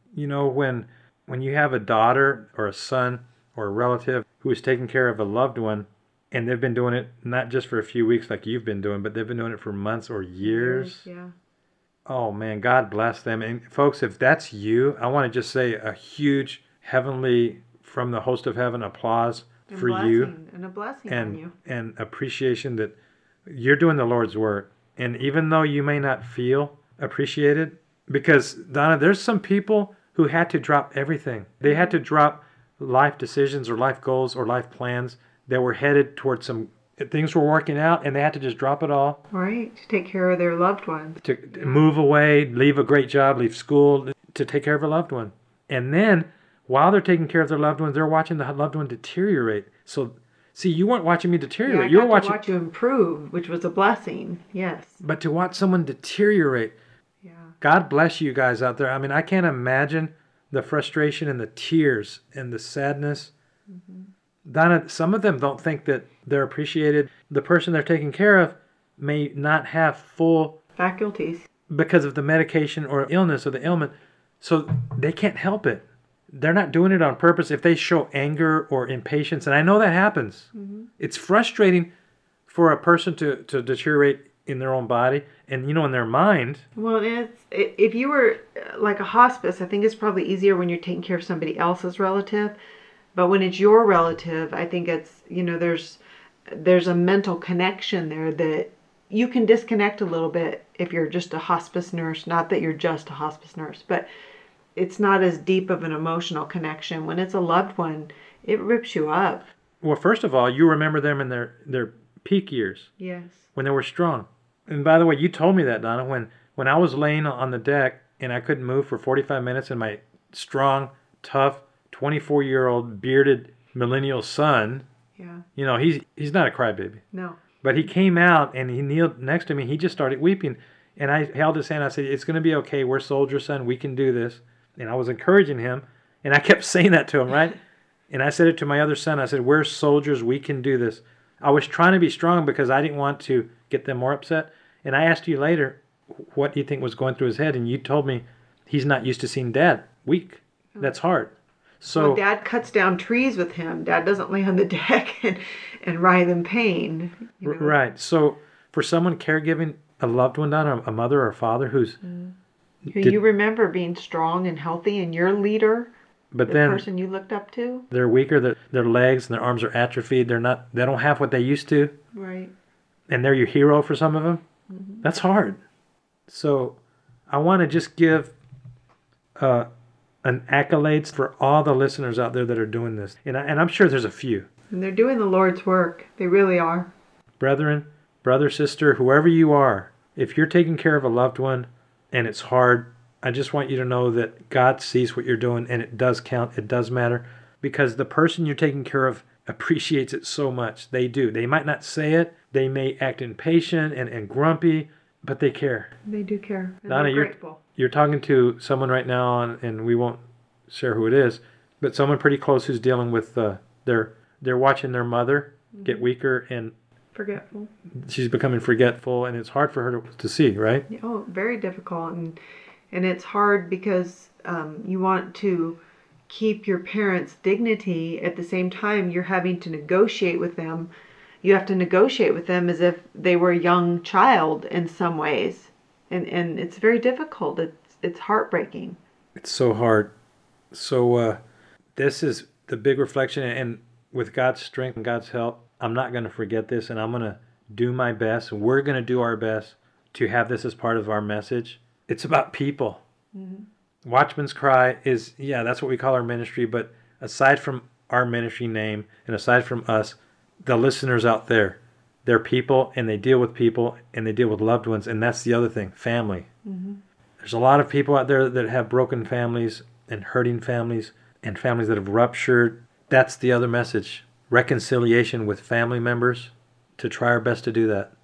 Speaker 2: When you have a daughter or a son or a relative who is taking care of a loved one, and they've been doing it not just for a few weeks like you've been doing, but they've been doing it for months or years.
Speaker 3: Yeah.
Speaker 2: Oh man, God bless them. And folks, if that's you, I want to just say a huge heavenly, from the host of heaven, applause for you.
Speaker 3: And a blessing on you.
Speaker 2: And appreciation that you're doing the Lord's work. And even though you may not feel appreciated, because Donna, there's some people who had to drop everything. They had to drop life decisions or life goals or life plans that were headed towards some things were working out, and they had to just drop it all.
Speaker 3: Right, to take care of their loved ones.
Speaker 2: To move away, leave a great job, leave school, to take care of a loved one. And then, while they're taking care of their loved ones, they're watching the loved one deteriorate. So, see, you weren't watching me deteriorate.
Speaker 3: Yeah,
Speaker 2: you were watching
Speaker 3: to watch you improve, which was a blessing, yes.
Speaker 2: But to watch someone deteriorate,
Speaker 3: yeah.
Speaker 2: God bless you guys out there. I mean, I can't imagine the frustration and the tears and the sadness. Mm-hmm. Donna, some of them don't think that they're appreciated. The person they're taking care of may not have full
Speaker 3: faculties
Speaker 2: because of the medication or illness or the ailment, so they can't help it. They're not doing it on purpose. If they show anger or impatience, and I know that happens, it's frustrating for a person to deteriorate in their own body and, in their mind. Well,
Speaker 3: if you were like a hospice, I think it's probably easier when you're taking care of somebody else's relative. But when it's your relative, I think it's, there's a mental connection there that you can disconnect a little bit if you're just a hospice nurse. Not that you're just a hospice nurse, but it's not as deep of an emotional connection. When it's a loved one, it rips you up.
Speaker 2: Well, first of all, you remember them in their peak years.
Speaker 3: Yes.
Speaker 2: When they were strong. And by the way, you told me that, Donna, when I was laying on the deck and I couldn't move for 45 minutes and my strong, tough, 24-year-old bearded millennial son, he's not a crybaby.
Speaker 3: No.
Speaker 2: But he came out and he kneeled next to me. He just started weeping. And I held his hand. I said, it's going to be okay. We're soldiers, son. We can do this. And I was encouraging him. And I kept saying that to him, right? And I said it to my other son. I said, we're soldiers. We can do this. I was trying to be strong because I didn't want to get them more upset. And I asked you later, what do you think was going through his head? And you told me he's not used to seeing Dad weak. That's hard. So
Speaker 3: when Dad cuts down trees with him, Dad doesn't lay on the deck and writhe in pain.
Speaker 2: Right. So for someone caregiving a loved one, down, a mother or a father who's
Speaker 3: Who you remember being strong and healthy, and your leader,
Speaker 2: but
Speaker 3: the
Speaker 2: then
Speaker 3: person you looked up to.
Speaker 2: they're weaker. Their legs and their arms are atrophied. They don't have what they used to.
Speaker 3: Right.
Speaker 2: And they're your hero for some of them.
Speaker 3: Mm-hmm.
Speaker 2: That's hard. So I want to just give an accolades for all the listeners out there that are doing this. And I'm sure there's a few.
Speaker 3: And they're doing the Lord's work. They really are.
Speaker 2: Brethren, brother, sister, whoever you are, if you're taking care of a loved one and it's hard, I just want you to know that God sees what you're doing, and it does count. It does matter, because the person you're taking care of appreciates it so much. They do. They might not say it. They may act impatient and grumpy, but they care.
Speaker 3: They do care. And
Speaker 2: Donna,
Speaker 3: they're grateful.
Speaker 2: you're talking to someone right now, and we won't share who it is, but someone pretty close who's dealing with they're watching their mother get weaker, and
Speaker 3: Forgetful.
Speaker 2: she's becoming forgetful, and it's hard for her to see, right?
Speaker 3: Oh, very difficult. And it's hard because you want to keep your parents' dignity. At the same time, you're having to negotiate with them. You have to negotiate with them as if they were a young child in some ways. And it's very difficult. It's heartbreaking.
Speaker 2: It's so hard. So this is the big reflection, and with God's strength and God's help, I'm not going to forget this, and I'm going to do my best. We're going to do our best to have this as part of our message. It's about people. Mm-hmm. Watchman's Cry is, that's what we call our ministry, but aside from our ministry name and aside from us, the listeners out there, they're people, and they deal with people, and they deal with loved ones, and that's the other thing, family. Mm-hmm. There's a lot of people out there that have broken families and hurting families and families that have ruptured. That's the other message, reconciliation with family members, to try our best to do that.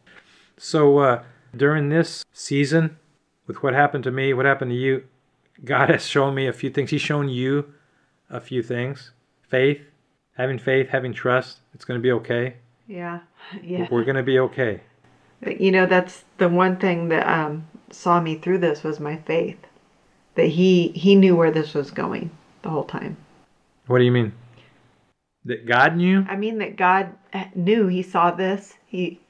Speaker 2: So during this season, with what happened to me, what happened to you, God has shown me a few things. He's shown you a few things. Faith, having trust. It's going to be okay.
Speaker 3: Yeah.
Speaker 2: We're going to be okay.
Speaker 3: But, that's the one thing that saw me through this was my faith. That he knew where this was going the whole time. What
Speaker 2: do you mean? That God knew?
Speaker 3: I mean that God knew. He saw this. He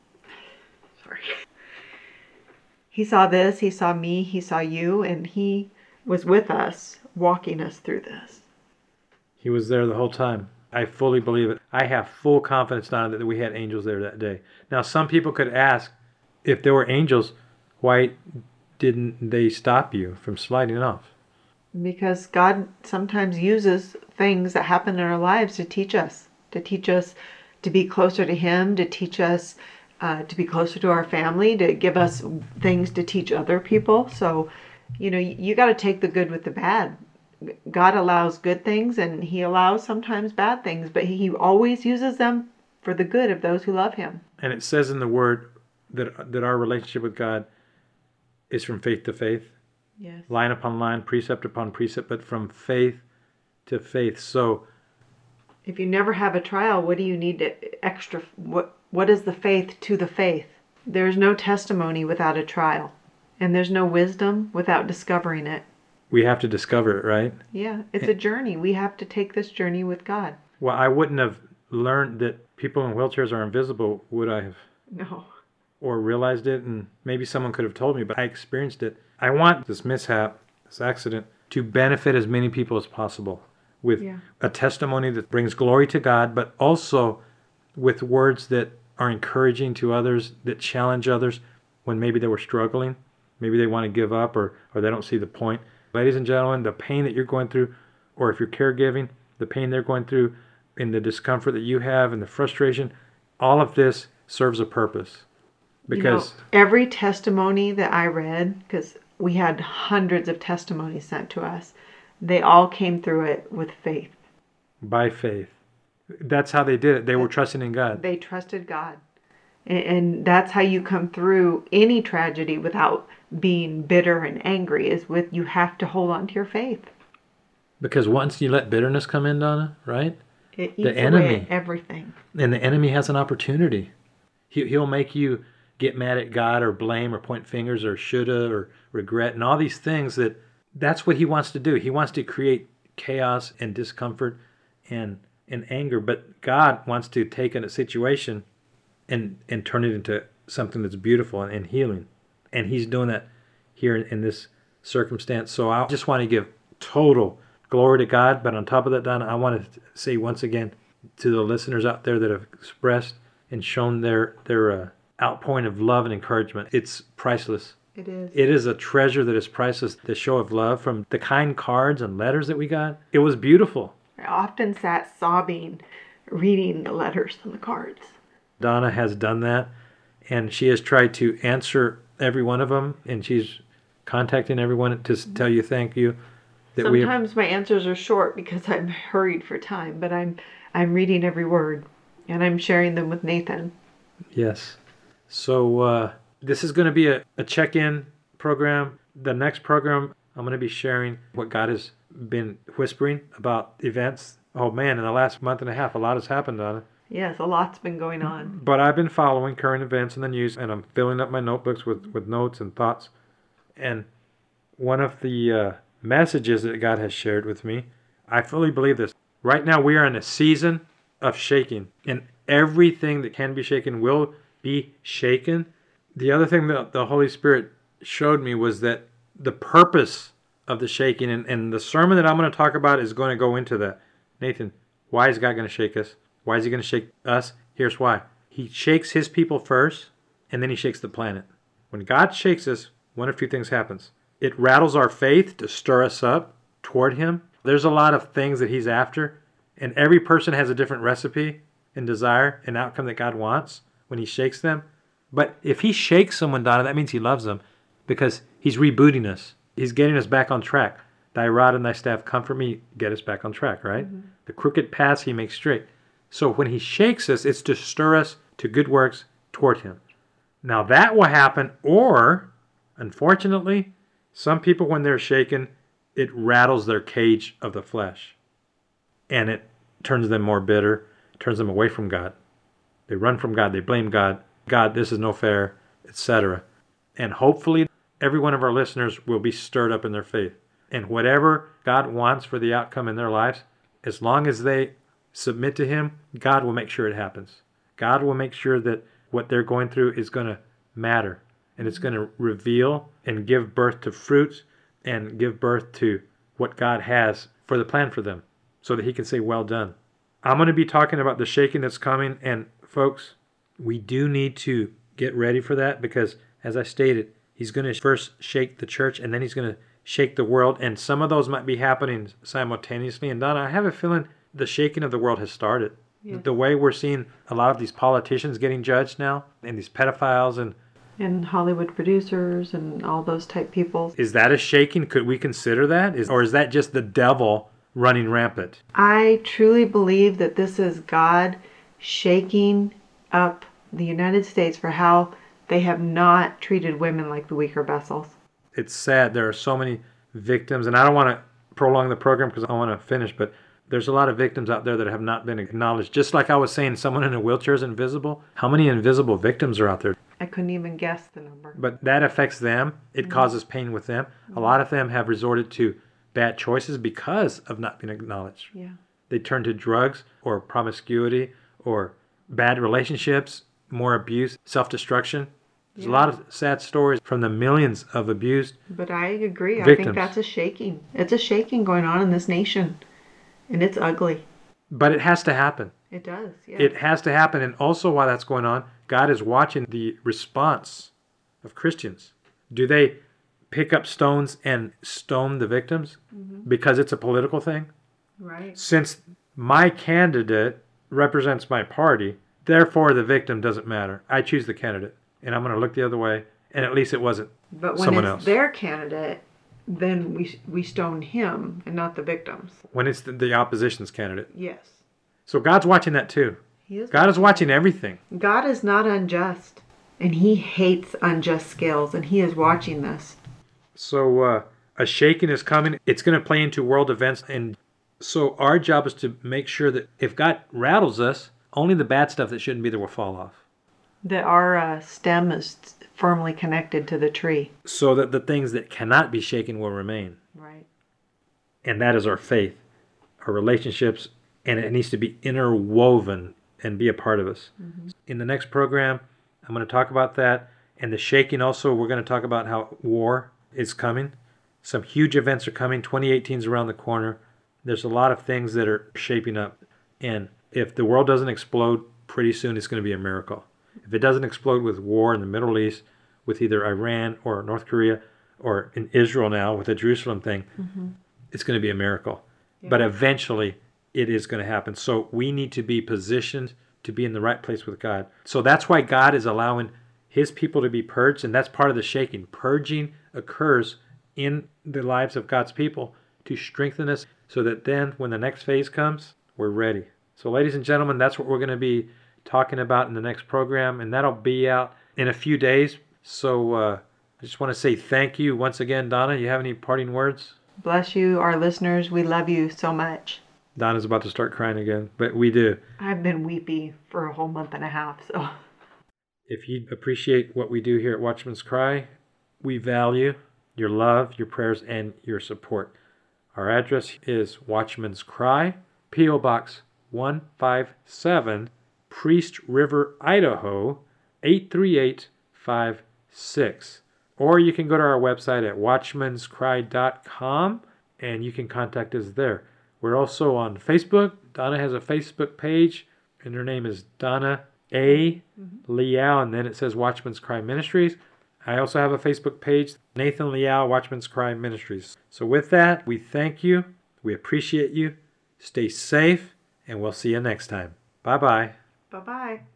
Speaker 3: saw this. He saw me. He saw you. And he was with us, walking us through this.
Speaker 2: He was there the whole time. I fully believe it. I have full confidence now that we had angels there that day. Now, some people could ask, if there were angels, why didn't they stop you from sliding off?
Speaker 3: Because God sometimes uses things that happen in our lives to teach us to be closer to Him, to teach us to be closer to our family, to give us things to teach other people. So, you got to take the good with the bad. God allows good things, and He allows sometimes bad things, but He always uses them for the good of those who love Him.
Speaker 2: And it says in the Word that our relationship with God is from faith to faith.
Speaker 3: Yes.
Speaker 2: Line upon line, precept upon precept, but from faith to faith. So
Speaker 3: if you never have a trial, what do you need to extra? What is the faith to the faith? There's no testimony without a trial, and there's no wisdom without discovering it.
Speaker 2: We have to discover it, right?
Speaker 3: Yeah, it's a journey. We have to take this journey with God.
Speaker 2: Well, I wouldn't have learned that people in wheelchairs are invisible, would I have?
Speaker 3: No.
Speaker 2: Or realized it, and maybe someone could have told me, but I experienced it. I want this mishap, this accident, to benefit as many people as possible with a testimony that brings glory to God, but also with words that are encouraging to others, that challenge others when maybe they were struggling, maybe they want to give up, or they don't see the point. Ladies and gentlemen, the pain that you're going through, or if you're caregiving, the pain they're going through, and the discomfort that you have, and the frustration, all of this serves a purpose. Because
Speaker 3: every testimony that I read, because we had hundreds of testimonies sent to us, they all came through it with faith.
Speaker 2: By faith. That's how they did it. They were trusting in God.
Speaker 3: They trusted God. And that's how you come through any tragedy without being bitter and angry, is with you have to hold on to your faith.
Speaker 2: Because once you let bitterness come in, Donna, right?
Speaker 3: It eats away at everything.
Speaker 2: And the enemy has an opportunity. He'll make you get mad at God or blame or point fingers or shoulda or regret and all these things. That's what he wants to do. He wants to create chaos and discomfort and anger. But God wants to take a situation and turn it into something that's beautiful and healing. And He's doing that here in this circumstance. So I just want to give total glory to God. But on top of that, Donna, I want to say once again to the listeners out there that have expressed and shown their outpouring of love and encouragement, it's priceless.
Speaker 3: It is.
Speaker 2: It is a treasure that is priceless. The show of love from the kind cards and letters that we got, it was beautiful.
Speaker 3: I often sat sobbing, reading the letters and the cards.
Speaker 2: Donna has done that, and she has tried to answer every one of them, and she's contacting everyone to tell you thank you.
Speaker 3: Sometimes my answers are short because I'm hurried for time, but I'm reading every word, and I'm sharing them with Nathan.
Speaker 2: Yes. So this is going to be a check-in program. The next program, I'm going to be sharing what God has been whispering about events. Oh man, in the last month and a half, a lot has happened, Donna.
Speaker 3: Yes, a lot's been going on.
Speaker 2: But I've been following current events in the news, and I'm filling up my notebooks with notes and thoughts. And one of the messages that God has shared with me, I fully believe this. Right now we are in a season of shaking, and everything that can be shaken will be shaken. The other thing that the Holy Spirit showed me was that the purpose of the shaking, and the sermon that I'm going to talk about is going to go into that. Nathan, why is God going to shake us? Why is he going to shake us? Here's why. He shakes his people first, and then he shakes the planet. When God shakes us, one of two things happens. It rattles our faith to stir us up toward him. There's a lot of things that he's after, and every person has a different recipe and desire and outcome that God wants when he shakes them. But if he shakes someone, Donna, that means he loves them, because he's rebooting us. He's getting us back on track. Thy rod and thy staff comfort me, get us back on track, right? Mm-hmm. The crooked paths he makes straight. So when he shakes us, it's to stir us to good works toward him. Now that will happen, or, unfortunately, some people when they're shaken, it rattles their cage of the flesh. And it turns them more bitter, turns them away from God. They run from God, they blame God. God, this is no fair, etc. And hopefully every one of our listeners will be stirred up in their faith. And whatever God wants for the outcome in their lives, as long as they submit to him, God will make sure it happens. God will make sure that what they're going through is going to matter. And it's going to reveal and give birth to fruits and give birth to what God has for the plan for them, so that he can say, well done. I'm going to be talking about the shaking that's coming. And folks, we do need to get ready for that, because as I stated, he's going to first shake the church, and then he's going to shake the world. And some of those might be happening simultaneously. And Donna, I have a feeling the shaking of the world has started. Yes. The way we're seeing a lot of these politicians getting judged now, and these pedophiles
Speaker 3: and Hollywood producers and all those type people.
Speaker 2: Is that a shaking? Could we consider that? Or is that just the devil running rampant?
Speaker 3: I truly believe that this is God shaking up the United States for how they have not treated women like the weaker vessels.
Speaker 2: It's sad. There are so many victims, and I don't want to prolong the program because I want to finish, but there's a lot of victims out there that have not been acknowledged. Just like I was saying, someone in a wheelchair is invisible. How many invisible victims are out there?
Speaker 3: I couldn't even guess the number.
Speaker 2: But that affects them. It causes pain with them. A lot of them have resorted to bad choices because of not being acknowledged.
Speaker 3: Yeah.
Speaker 2: They turn to drugs or promiscuity or bad relationships, more abuse, self-destruction. There's a lot of sad stories from the millions of abused
Speaker 3: But I agree.
Speaker 2: victims.
Speaker 3: I think that's a shaking. It's a shaking going on in this nation. And it's ugly.
Speaker 2: But it has to happen.
Speaker 3: It does, yeah.
Speaker 2: It has to happen. And also while that's going on, God is watching the response of Christians. Do they pick up stones and stone the victims because it's a political thing?
Speaker 3: Right.
Speaker 2: Since my candidate represents my party, therefore the victim doesn't matter. I choose the candidate, and I'm going to look the other way, and at least it wasn't
Speaker 3: But when
Speaker 2: someone
Speaker 3: it's
Speaker 2: else.
Speaker 3: their candidate, then we stone him and not the victims.
Speaker 2: When it's the opposition's candidate.
Speaker 3: Yes.
Speaker 2: So God's watching that too.
Speaker 3: He is.
Speaker 2: God is watching everything.
Speaker 3: God is not unjust, and he hates unjust scales, and he is watching this.
Speaker 2: So a shaking is coming. It's going to play into world events. And so our job is to make sure that if God rattles us, only the bad stuff that shouldn't be there will fall off.
Speaker 3: That our stem is firmly connected to the tree.
Speaker 2: So that the things that cannot be shaken will remain.
Speaker 3: Right.
Speaker 2: And that is our faith, our relationships, and it needs to be interwoven and be a part of us. In the next program, I'm going to talk about that. And the shaking also, we're going to talk about how war is coming. Some huge events are coming. 2018 is around the corner. There's a lot of things that are shaping up. And if the world doesn't explode pretty soon, it's going to be a miracle. If it doesn't explode with war in the Middle East, with either Iran or North Korea, or in Israel now with the Jerusalem thing, it's going to be a miracle. Yeah. But eventually, it is going to happen. So we need to be positioned to be in the right place with God. So that's why God is allowing his people to be purged, and that's part of the shaking. Purging occurs in the lives of God's people to strengthen us so that then when the next phase comes, we're ready. So ladies and gentlemen, that's what we're going to be talking about in the next program, and that'll be out in a few days. So I just want to say thank you once again. Donna, you have any parting words?
Speaker 3: Bless you, our listeners. We love you so much.
Speaker 2: Donna's about to start crying again, but we do.
Speaker 3: I've been weepy for a whole month and a half, so.
Speaker 2: If you appreciate what we do here at Watchman's Cry, we value your love, your prayers, and your support. Our address is Watchman's Cry, P.O. Box 157, Priest River, Idaho, 83856. Or you can go to our website at watchmanscry.com and you can contact us there. We're also on Facebook. Donna has a Facebook page, and her name is Donna A. Liao, and then it says Watchman's Cry Ministries. I also have a Facebook page, Nathan Liao, Watchman's Cry Ministries. So with that, we thank you. We appreciate you. Stay safe, and we'll see you next time. Bye-bye.
Speaker 3: Bye-bye.